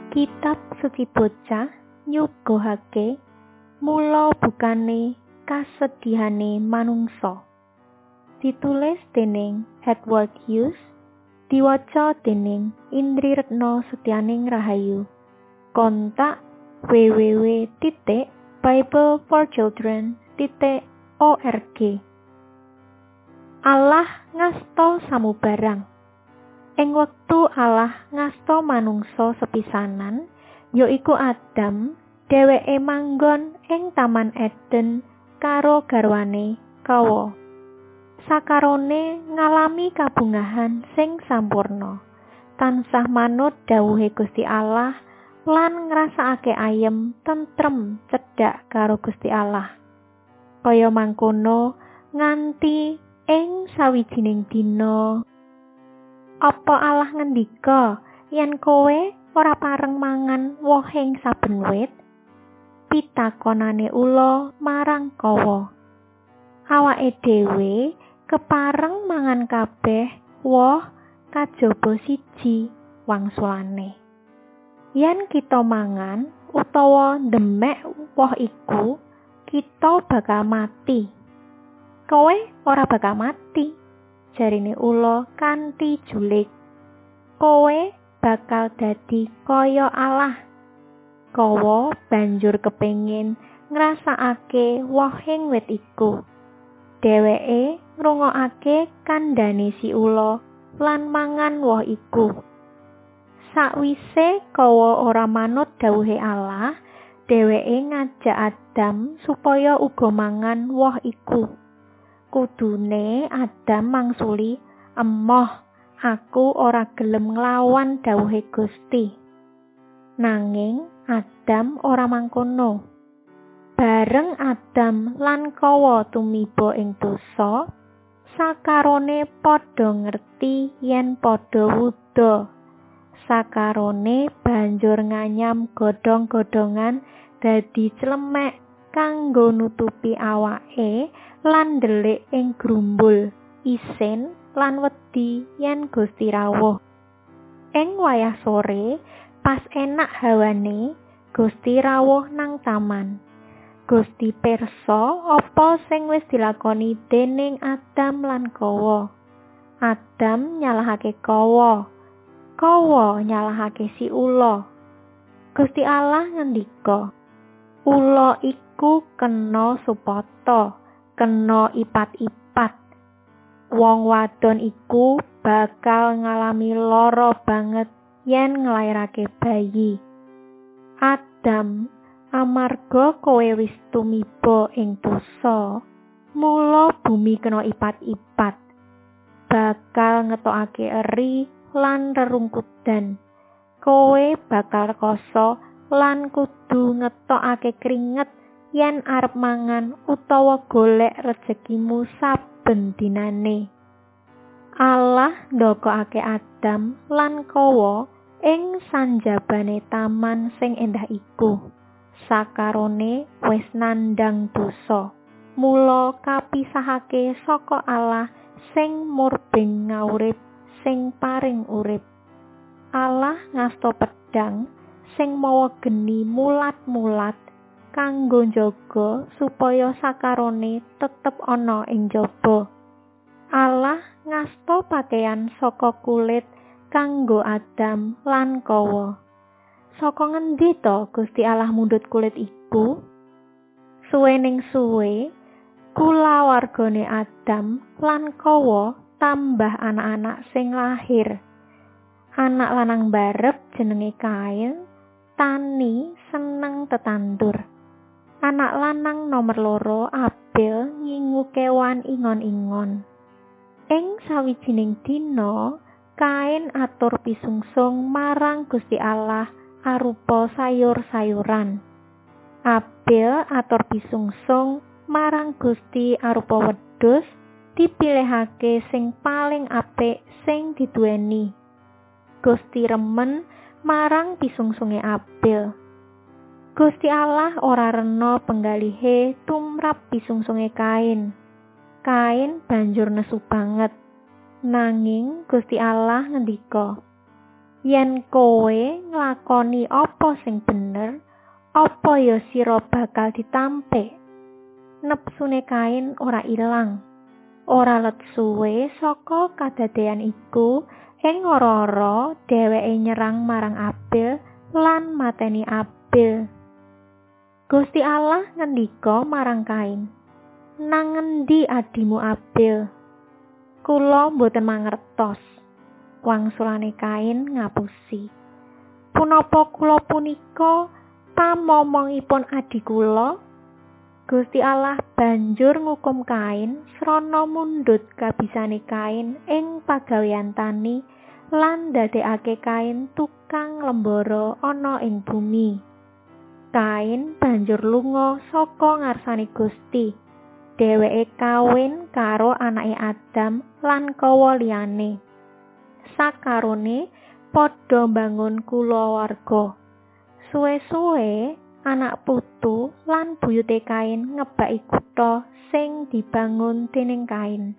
Kitab suci bocah nyuguhake mula bukane kasedihane manungsa. Ditulis dening Edward Hughes, diwaca dening Indri Retno Setianing Rahayu. Kontak www.bibleforchildren.org. Allah ngasta samubarang. Ing wektu Allah ngasta manungsa sepisanan, yaiku Adam, dheweke manggon ing Taman Eden karo garwane Kawa. Sakarone ngalami kabungahan sing sampurna, tansah manut dawuhe Gusti Allah lan ngrasakake ayem, tentrem, cedhak karo Gusti Allah. Kaya mangkono nganti ing sawijining dina apa Allah ngendika yen kowe ora pareng mangan wohing saben wit? Pitakonane ula marang Kawa. Awake dhewe kepareng mangan kabeh woh kajaba siji wangsulane. Yen kita mangan utawa ndemek woh iku, kita bakal mati. Kowe ora bakal mati, jarine ula kanthi julik. Kowe bakal dadi kaya Allah. Kawa banjur kepengin ngrasakake wohing wit iku. Dheweke ngrungokake kandhane si ula lan mangan woh iku. Sakwise Kawa ora manut dawuhe Allah, dheweke ngajak Adam supaya uga mangan woh iku. Kudune Adam mangsuli, "Emoh, aku ora gelem nglawan dawuhe Gusti." Nanging Adam ora mangkono. Bareng Adam lan Kawa tumiba ing dosa, sakarone padha ngerti yen padha wuda. Sakarone banjur nganyam godhong-godhongan dadi clemek kanggo nutupi awake lan ndelik ing grumbul, isin lan wedi yen Gusti rawuh. Ing wayah sore, pas enak hawane, Gusti rawuh nang taman. Gusti pirsa apa sing wis dilakoni dening Adam lan Kawa. Adam nyalahake Kawa. Kawa nyalahake si ula. Gusti Allah ngendika, "Ula iku kena supata, kena ipat-ipat. Wong wadon iku bakal ngalami lara banget yen nglairake bayi." Adam, amarga kowe wis tumiba ing dosa, mula bumi kena ipat-ipat. Bakal ngetokake eri lan rerungkudan. Kowe bakal rekoso lan kudu ngetokake keringet yen arep mangan utawa golek rezekimu saben dinane. Allah ndokokake Adam lan Kawa ing sanjabane taman sing endah iku. Sakarone wis nandhang dosa, mula kapisahake saka Allah sing murbeng ngaurip, sing paring urip. Allah ngasta pedhang sing mawa geni mulat-mulat kanggo njaga supaya sakarone tetep ana ing jaba. Allah ngasta pakaian saka kulit kanggo Adam lan Kawa. Saka ngendi to Gusti Allah mundhut kulit iku? Suwening suwe, kulawargane Adam lan Kawa tambah anak-anak sing lahir. Anak lanang barep jenenge Kain, tani seneng tetandur. Anak lanang nomor 2 Abel ngingu kewan ingon-ingon. Ing sawijining dina, Kain atur pisungsung marang Gusti Allah arupa sayur-sayuran. Abel atur pisungsung marang Gusti arupa wedhus, dipilihake sing paling apik sing diduweni. Gusti remen marang pisungsunge Abel. Gusti Allah ora rena penggalihe tumrap pisungsunge Kain. Kain banjur nesu banget. Nanging Gusti Allah ngendika, Yen kowe nglakoni apa sing bener, apa ya sira bakal ditampik? Nepsune Kain ora ilang. Ora let suwe saka kadadean iku, ing ora-ora dheweke nyerang marang Abel lan mateni Abel. Gusti Allah ngendika marang Kain, "Nang ngendi adimu Abel? Kula mboten mangertos." Wangsulane Kain ngapusi, "Punapa kula punika pamomongipun adi kula?" Gusti Allah banjur ngukum Kain srana mundhut kabisane Kain ing pagawean tani lan ndadekake Kain tukang lembara ana ing bumi. Kain banjur lunga saka ngarsane Gusti. Dheweke kawin karo anake Adam lan kawa liyane. Sakarone padha mbangun kulawarga. Suwe-suwe anak putu lan buyute Kain ngebaki kutha sing dibangun dening Kain.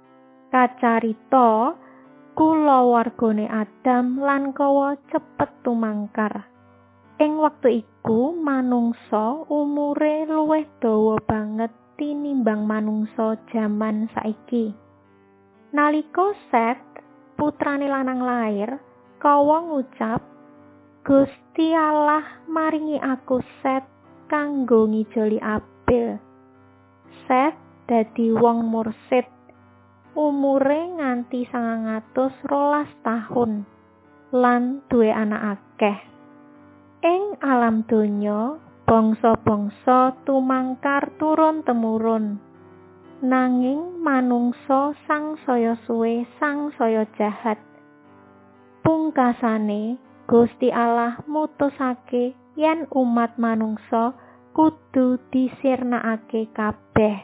Kacarita kulawargane Adam lan Kawa cepet tumangkar. Ing wektu iku manungsa umure luwih dawa banget tinimbang manungsa jaman saiki. Nalika Set putrane lanang lair, Kawa ngucap, "Gusti Allah maringi aku Set kanggo ngijoli Abel." Set dadi wong mursid, umure nganti 912 tahun lan duwe anak akeh. Ing alam donya, bangsa-bangsa tumangkar turun-temurun. Nanging manungsa sangsaya suwe sangsaya jahat. Pungkasane Gusti Allah mutusake yen umat manungsa kudu disirnakake kabeh.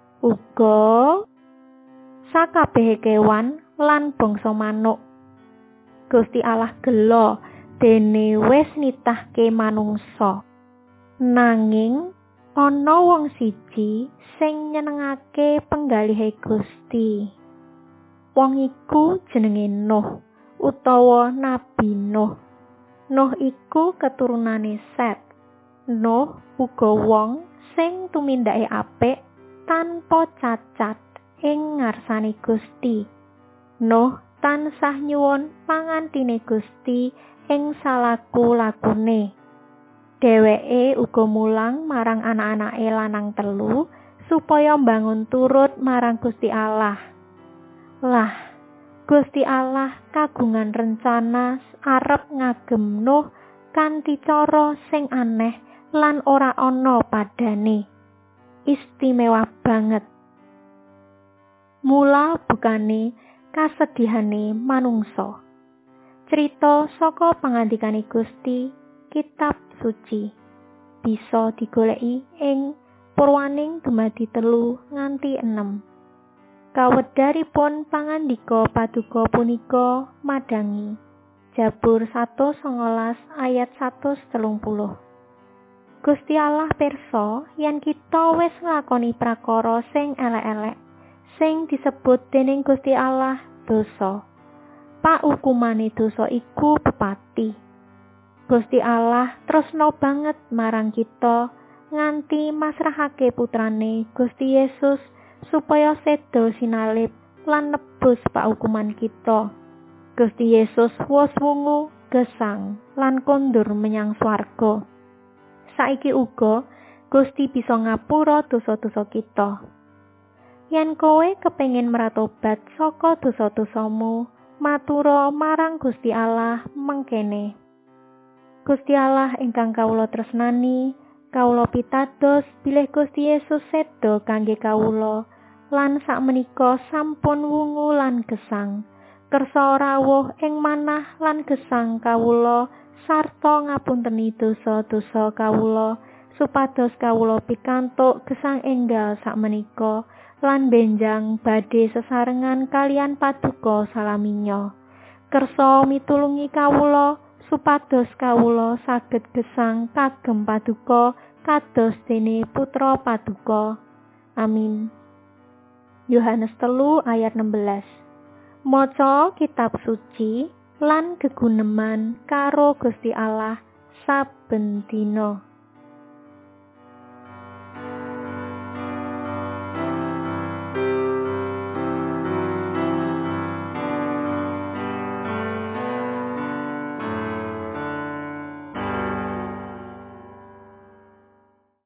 Uga sakabeh kewan lan bangsa manuk. Gusti Allah gelo dene wis nitahke manungsa. Nanging ana wong siji sing nyenengake penggalihe Gusti. Wong iku jenenge Nuh utawa Nabi Nuh. Nuh iku keturunane Set. Nuh uga wong sing tumindake apik tanpa cacat ing ngarsane Gusti. Nuh tansah nyuwun pangantine Gusti ing salaku-lakune. Dheweke uga mulang marang anak-anake lanang 3 supaya mbangun turut marang Gusti Allah. Lah, Gusti Allah kagungan rencana arep ngagem Nuh kanthi cara sing aneh lan ora ana padane. Istimewa banget. Mula bukane kasedihane manungsa. Cerita saka pangandikane Gusti, kitab suci. Bisa digoleki ing Purwaning dumadi 3 nganti 6. Kawedharipun pangandika paduka punika madangi Jabur 119 ayat 130. Gusti Allah pirsa yen kita wis nglakoni prakara sing elek-elek sing disebut dening Gusti Allah dosa. Paukumane dosa iku pepati. Gusti Allah tresna banget marang kita nganti masrahake putrane Gusti Yesus supaya seda sinalib lan nebus paukuman kita. Gusti Yesus wus wungu gesang lan kondur menyang swarga. Saiki uga Gusti bisa ngapura dosa-dosa kita. Yen kowe kepengin mratobat saka dosa-dosamu, matura marang Gusti Allah mengkene. Gusti Allah ingkang kawula tresnani, kawula pitados bilih Gusti Yesus seda kangge kawula lan sakmenika sampun wungu lan gesang. Kersa rawuh ing manah lan gesang kawula sarta ngapunteni dosa-dosa kawula supados kawula pikantuk gesang enggal sakmenika lan benjang badhe sesarengan kalian paduka salaminya. Kersa mitulungi kawula supados kawula saged gesang kagem paduka kados dene putra paduka. Amin. Yohanes 3 ayat 16. Maca kitab suci lan geguneman karo Gusti Allah saben dina.